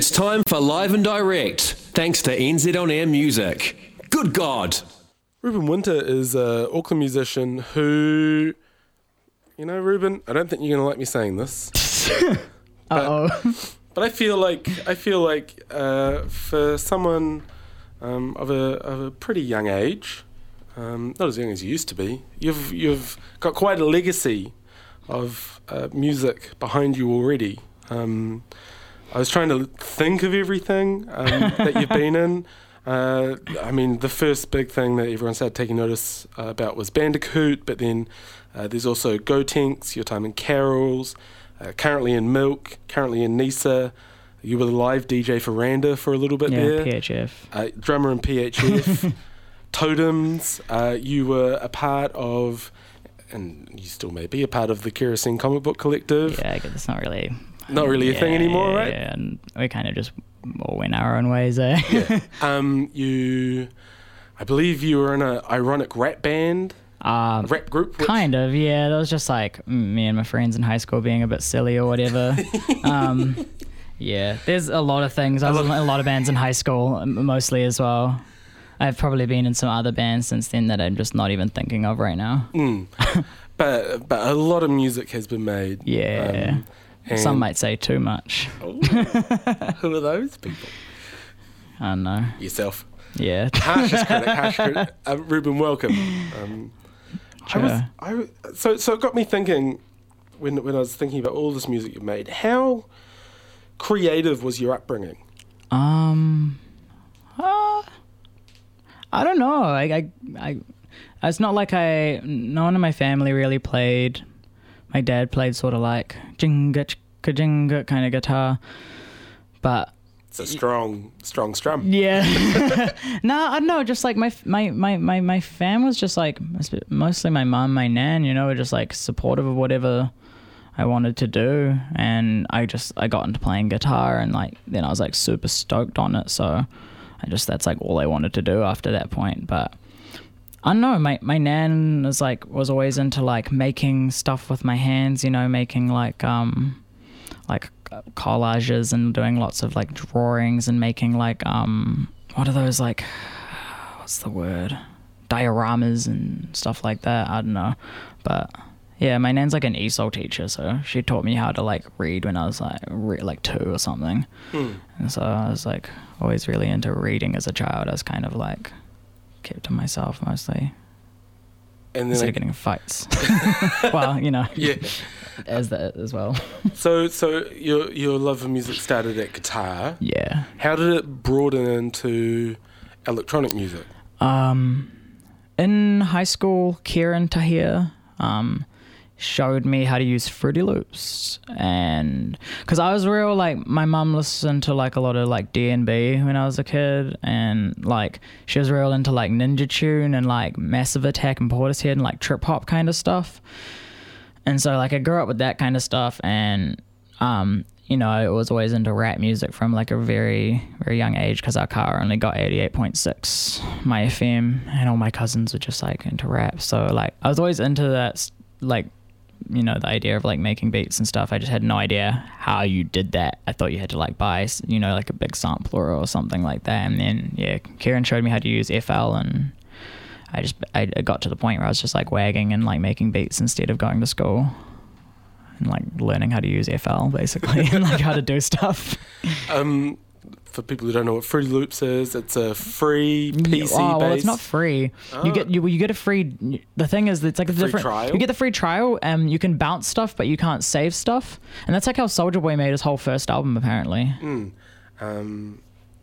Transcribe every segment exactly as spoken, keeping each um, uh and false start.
It's time for Live and Direct, thanks to N Z On Air Music. Good God! Ruben Winter is an Auckland musician who, you know, Ruben, I don't think you're going to like me saying this. but, Uh-oh. But I feel like, I feel like uh, for someone um, of, a, of a pretty young age, um, not as young as you used to be, you've, you've got quite a legacy of uh, music behind you already. Um, I was trying to think of everything um, that you've been in. Uh, I mean, the first big thing that everyone started taking notice uh, about was Bandicoot, but then uh, there's also Gotenks, your time in Carols, uh, currently in Milk, currently in Nisa. You were the live D J for Randa for a little bit Yeah, there. P H F. Uh, drummer in P H F. Totems. Uh, you were a part of, and you still may be, a part of the Kerosene Comic Book Collective. Yeah, I guess it's not really... Not really a yeah, thing anymore, yeah, right? Yeah, and we kind of just all went our own ways, eh? Yeah. Um, you, I believe you were in a ironic rap band, Um, a rap group. Which, Kind of, yeah. That was just like me and my friends in high school being a bit silly or whatever. um, yeah, there's a lot of things. I was in a lot of bands in high school, m- mostly as well. I've probably been in some other bands since then that I'm just not even thinking of right now. Mm. but but a lot of music has been made. Yeah. Um, and Some might say too much. Oh, who are those people? I don't know. Yourself. Yeah. Harshest critic, harsh critic. Uh, Ruben, welcome. Um, I was, Sure. I, w- so, so it got me thinking, when when I was thinking about all this music you've made, how creative was your upbringing? Um, uh, I don't know. I, I, I, it's not like I, no one in my family really played. My dad played sort of like jinga chicka jinga kind of guitar, but It's a strong, strong strum. yeah. No, I don't know. Just like my my my my my fam was just like mostly my mum, my nan. You know, were just like supportive of whatever I wanted to do, and I just I got into playing guitar, and like then I was like super stoked on it. So I just that's like all I wanted to do after that point. But I don't know. My my nan was like was always into like making stuff with my hands. You know, making like um like collages and doing lots of like drawings and making like um what are those like what's the word dioramas and stuff like that. I don't know, but yeah, my nan's like an E S O L teacher, so she taught me how to like read when I was like re- like two or something. Hmm. And so I was like always really into reading as a child. I was kind of like kept to myself mostly And then instead I, of getting in fights. Well, you know, yeah. as that as well. So, so your your love of music started at guitar. Yeah. How did it broaden into electronic music? Um, in high school, Kieran Tahir um, showed me how to use Fruity Loops, and because I was real like my mum listened to like a lot of like D and B when I was a kid, and like she was real into like Ninja Tune and like Massive Attack and Portishead and like trip hop kind of stuff. And so like I grew up with that kind of stuff, and um, you know, I was always into rap music from like a very, very young age because our car only got eighty-eight point six, my F M, and all my cousins were just like into rap. So like I was always into that, like, you know, the idea of like making beats and stuff. I just had no idea how you did that. I thought you had to like buy, you know, like a big sampler or something like that. And then, yeah, Kieran showed me how to use F L, and I just, I got to the point where I was just like wagging and like making beats instead of going to school. And like learning how to use F L basically and like how to do stuff. Um, for people who don't know what Fruity Loops is, it's a free P C Oh, well, based. it's not free. Oh. You get you you get a free. The thing is, it's like a Free different. trial? You get the free trial. Um, you can bounce stuff, but you can't save stuff. And that's like how Soulja Boy made his whole first album, apparently. Mm. Um,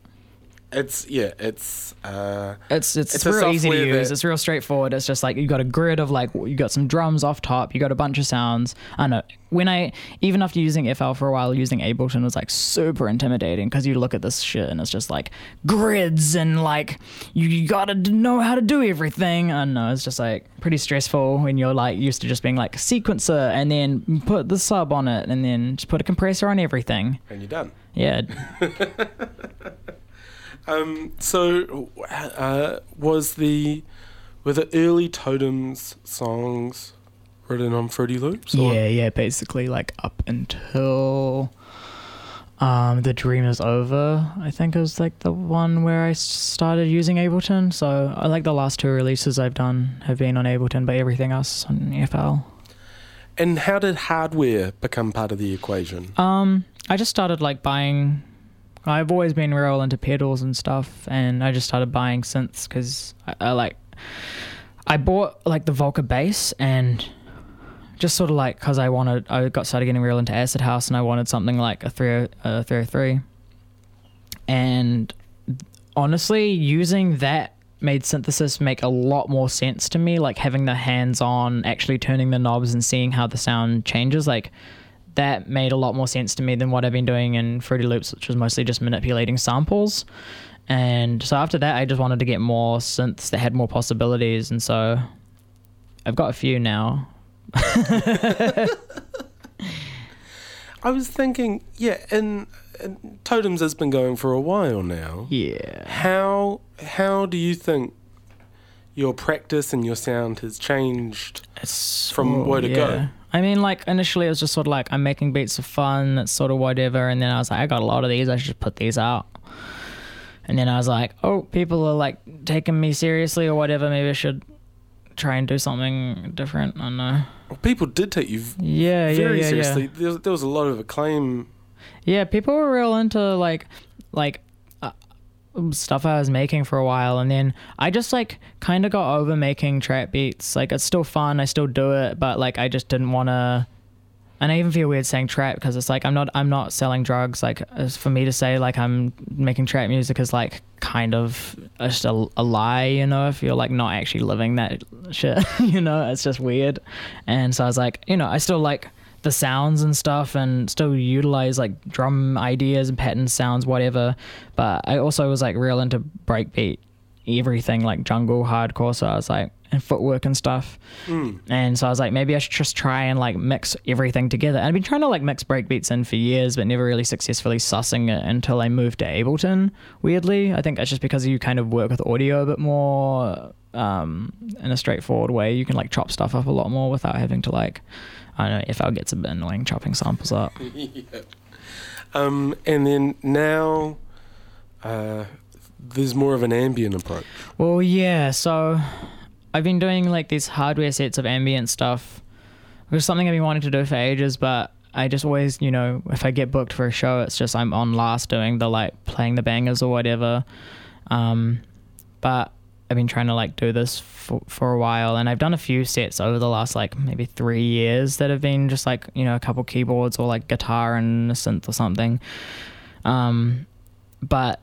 it's yeah, it's uh, It's it's, It's a real easy to software use. that- It's real straightforward. It's just like you got a grid of like you got some drums off top. You got a bunch of sounds. I know when I even after using F L for a while, using Ableton was like super intimidating because you look at this shit and it's just like grids and like you, you gotta know how to do everything. I don't know. It's just like pretty stressful when you're like used to just being like sequencer and then put the sub on it and then just put a compressor on everything. and you're done. Yeah. Um, so uh, was the were the early Totems songs written on Fruity Loops? or- Yeah, yeah, basically like up until Um, The Dream Is Over, I think, is like the one where I started using Ableton. So I like the last two releases I've done have been on Ableton, but everything else on E F L. And how did hardware become part of the equation? Um, I just started like buying. I've always been real into pedals and stuff, and I just started buying synths because I, I like. I bought like the Volca bass and. Just sort of like because I wanted, I got started getting real into acid house, and I wanted something like a three oh three. And honestly, using that made synthesis make a lot more sense to me. Like having the hands-on, actually turning the knobs and seeing how the sound changes, like that made a lot more sense to me than what I've been doing in Fruity Loops, which was mostly just manipulating samples. And so after that, I just wanted to get more synths that had more possibilities, and so I've got a few now. I was thinking, yeah, and, and Totems has been going for a while now. Yeah. How how do you think your practice and your sound has changed It's, from oh, where to yeah. go? I mean, like, initially it was just sort of like, I'm making beats for fun, it's sort of whatever, and then I was like, I got a lot of these, I should just put these out. And then I was like, oh, people are, like, taking me seriously or whatever, maybe I should try and do something different, I don't know. Well, people did take you v- Yeah, very yeah, yeah, seriously. yeah. There, there was a lot of acclaim. Yeah, people were real into, like, like, uh, stuff I was making for a while, and then I just, like, kind of got over making trap beats. Like, it's still fun, I still do it, but, like, I just didn't want to... And I even feel weird saying trap because it's like I'm not I'm not selling drugs. Like, as for me to say like I'm making trap music is like kind of just a, a lie, you know. If you're like not actually living that shit, you know, it's just weird. And so I was like, you know, I still like the sounds and stuff, and still utilize like drum ideas and patterns, sounds, whatever. But I also was like real into breakbeat, everything like jungle, hardcore. So I was like. And footwork and stuff. Mm. And so I was like, maybe I should just try and like mix everything together. And I've been trying to like mix breakbeats in for years, but never really successfully sussing it until I moved to Ableton, weirdly. I think it's just because you kind of work with audio a bit more um, in a straightforward way. You can like chop stuff up a lot more without having to like, I don't know, if it gets a bit annoying chopping samples up. Yeah. Um, and then now uh, there's more of an ambient approach. Well, yeah, so... I've been doing like these hardware sets of ambient stuff, which is something I've been wanting to do for ages, but I just always, you know, if I get booked for a show, it's just I'm on last doing the like playing the bangers or whatever. Um, but I've been trying to like do this for, for a while, and I've done a few sets over the last like maybe three years that have been just like, you know, a couple keyboards or like guitar and a synth or something. Um, but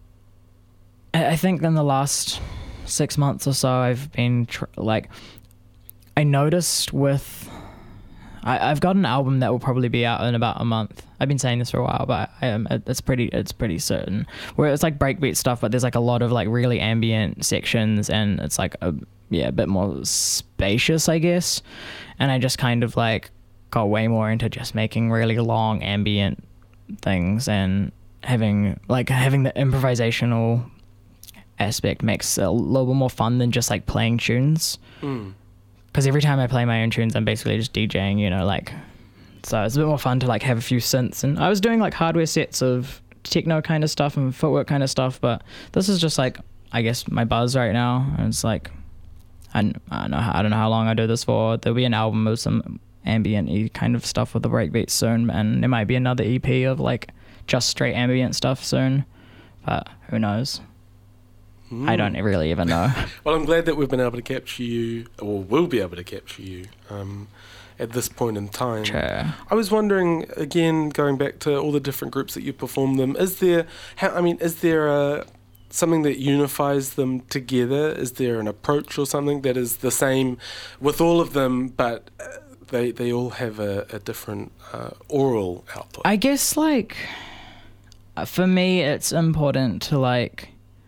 I, I think in the last... six months or so I've been tr- like I noticed with I, I've got an album that will probably be out in about a month. I've been saying this for a while, but I am it's pretty it's pretty certain, where it's like breakbeat stuff, but there's like a lot of like really ambient sections, and it's like a yeah a bit more spacious, I guess. And I just kind of like got way more into just making really long ambient things, and having like having the improvisational aspect makes it a little bit more fun than just like playing tunes, because mm. every time I play my own tunes I'm basically just DJing, you know, like, so it's a bit more fun to like have a few synths. And I was doing like hardware sets of techno kind of stuff and footwork kind of stuff, but this is just like I guess my buzz right now, and it's like I, I don't know how, I don't know how long I do this for. There'll be an album of some ambient-y kind of stuff with the breakbeat soon, and there might be another E P of like just straight ambient stuff soon, but who knows. Mm. I don't really even know. Well, I'm glad that we've been able to capture you, or will be able to capture you, um, at this point in time. Sure. I was wondering, again, going back to all the different groups that you perform them, is there, how, I mean, is there a, something that unifies them together? Is there an approach or something that is the same with all of them, but they they all have a, a different uh, oral output? I guess, like, for me, it's important to, like,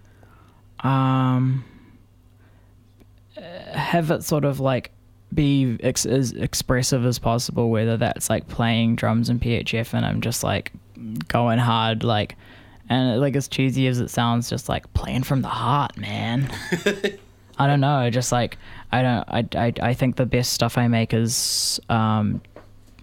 Um, have it sort of like be ex- as expressive as possible, whether that's like playing drums and P H F and I'm just like going hard, like, and like as cheesy as it sounds, just like playing from the heart, man. I don't know, just like I don't I, I, I think the best stuff I make is um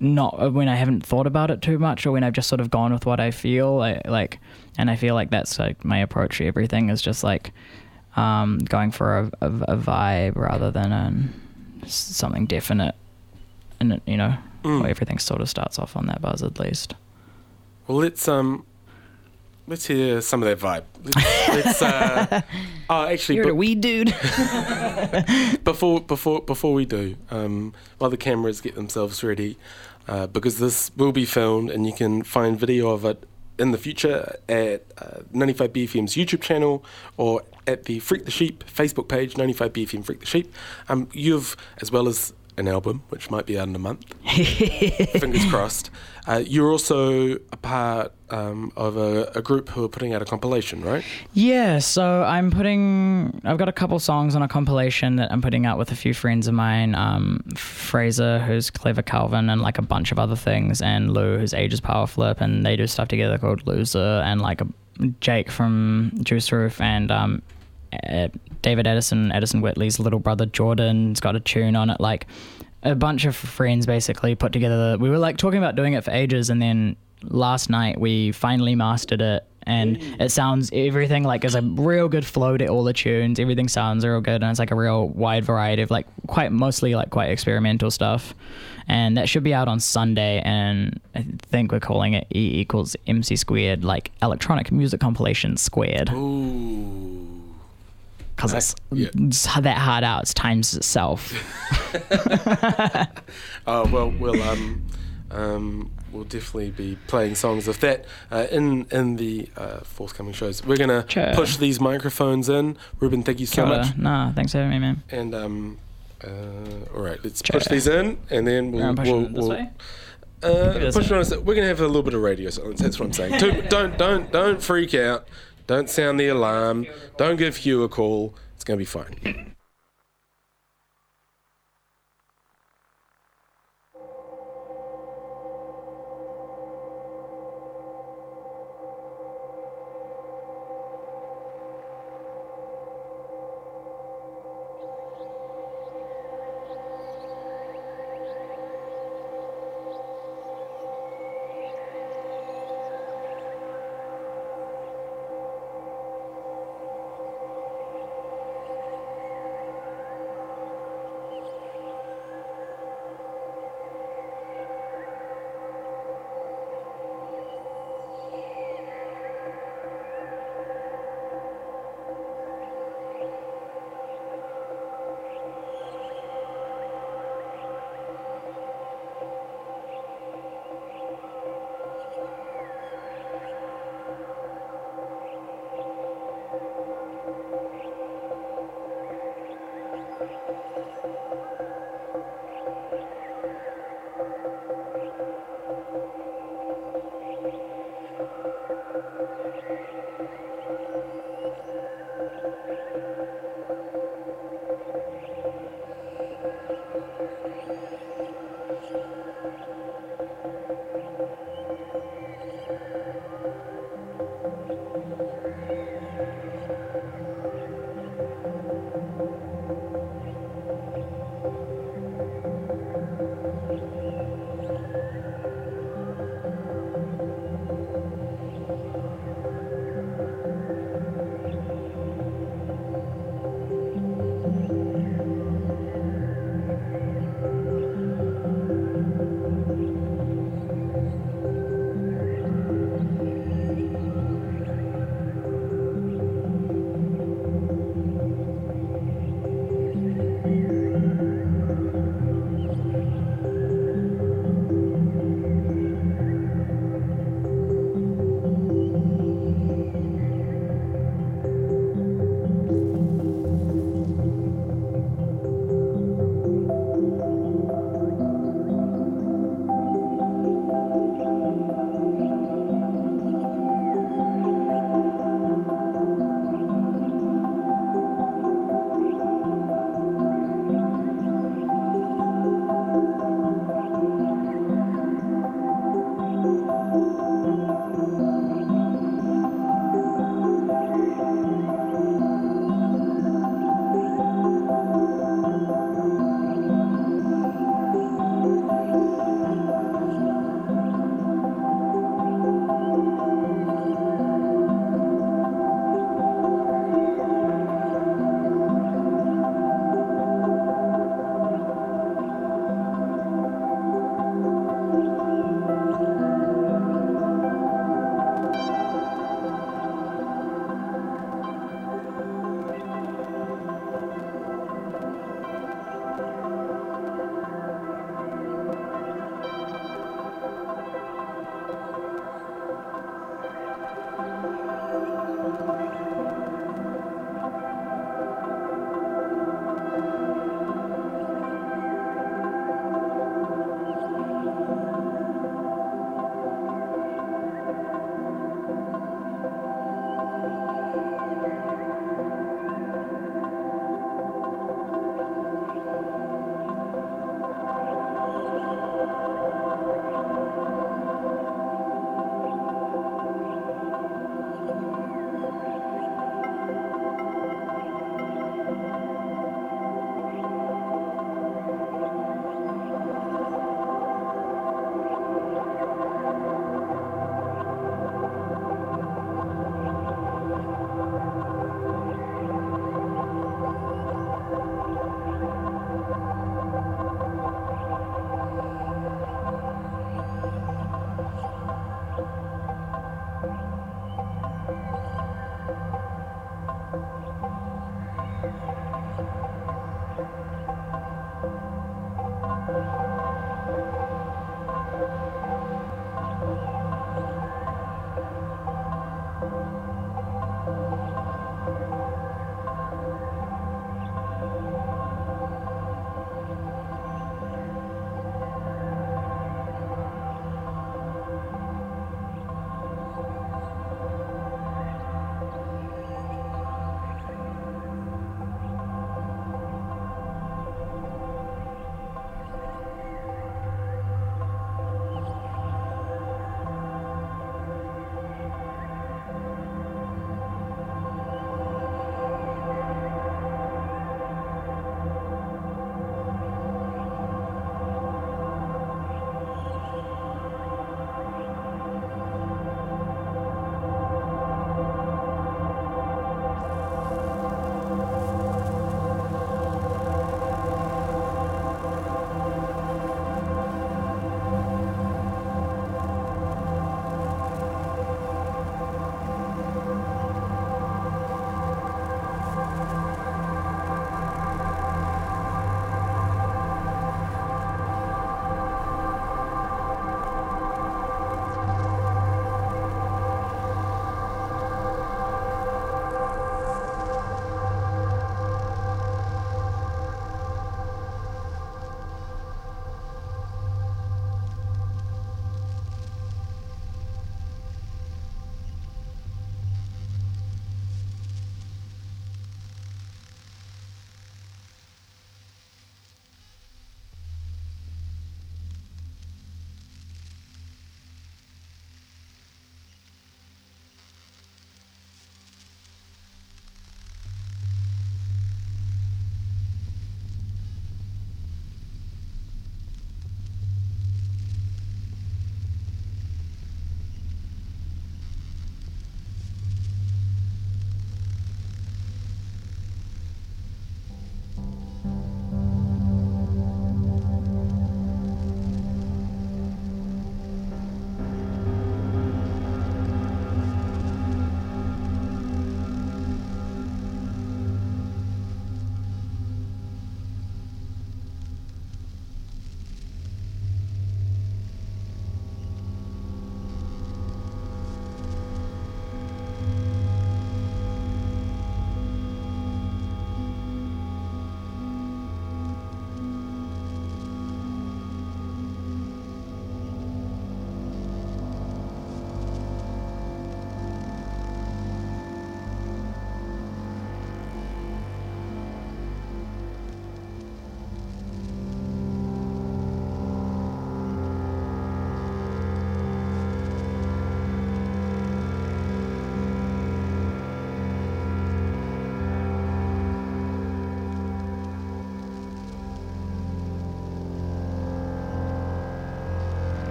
not when I haven't thought about it too much, or when I've just sort of gone with what I feel I, like, and I feel like that's like my approach to everything is just like um, going for a, a, a vibe rather than um, something definite, and you know, Mm. well, everything sort of starts off on that buzz at least. Well, let's um, let's hear some of that vibe. Let's, let's uh, oh, actually, You're but a weed dude. before before before we do, um, while the cameras get themselves ready, uh, because this will be filmed and you can find video of it in the future at uh, ninety-five B F M's YouTube channel or at the Freak the Sheep Facebook page, ninety-five B F M Freak the Sheep. Um, you've, as well as an album, which might be out in a month, fingers crossed. Uh, you're also a part um, of a, a group who are putting out a compilation, right? Yeah, so I'm putting, I've got a couple songs on a compilation that I'm putting out with a few friends of mine, um, Fraser, who's Clever Calvin, and like a bunch of other things, and Lou, who's Ages Power Flip, and they do stuff together called Loser, and like a, Jake from Juice Roof, and um, uh, David Edison, Edison Whitley's little brother Jordan's got a tune on it, like a bunch of friends basically put together. We were like talking about doing it for ages, and then last night we finally mastered it, and it sounds everything like there's a real good flow to all the tunes. Everything sounds real good, and it's like a real wide variety of like quite mostly like quite experimental stuff. And that should be out on Sunday, and I think we're calling it E equals M C squared, like electronic music compilation squared. Ooh. Because it's, Yeah. it's that hard out, it's times itself. Oh well, we'll um, um, we'll definitely be playing songs of that uh, in in the uh, forthcoming shows. We're gonna Sure. push these microphones in. Ruben, thank you so Kia ora. much. Nah, thanks for having me, man. And um, uh, all right, let's Sure. push these in, and then we'll I'm pushing we'll, it this we'll way. uh, this push it way. on. us. We're gonna have a little bit of radio silence. That's what I'm saying. Don't don't don't don't freak out. Don't sound the alarm. Don't give Hugh a call. It's gonna be fine.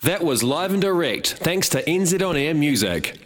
That was Live and Direct, thanks to N Z On Air Music.